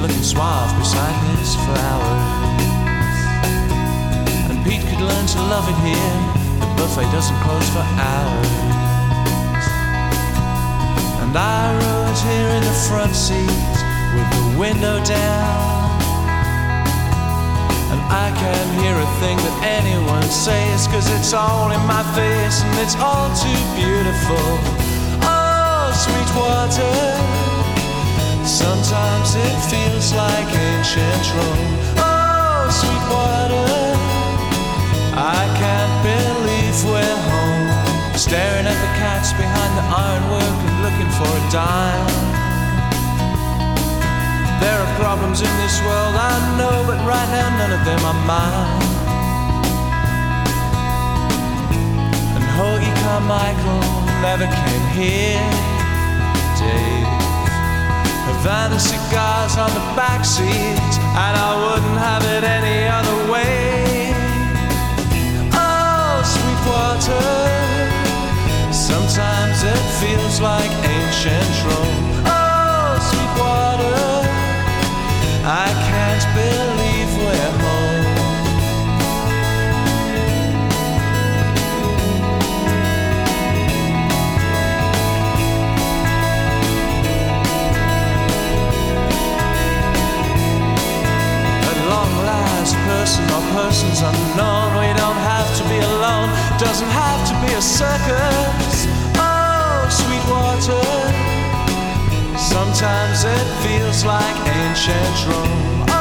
looking suave beside his flowers. And Pete could learn to love it here. The buffet doesn't close for hours. And I rode here in the front seat with the window down. And I can't hear a thing that anyone says, 'cause it's all in my face and it's all too beautiful. Oh, sweet water, sometimes it feels like ancient Rome. Oh, sweet water, I can't believe we're home. Staring at the cats behind the ironwork and looking for a dime. There are problems in this world, I know, but right now none of them are mine. And Hoagie Carmichael never came here, Dave. Havana cigars on the back seat, and I wouldn't have it any other way. Oh, sweet water, sometimes it feels like ancient Rome. Oh, sweet water, I can't believe we're home. At long last, person or persons unknown, we don't have to be alone, doesn't have to be a circus. Oh, sweet water, sometimes it feels like ancient Rome.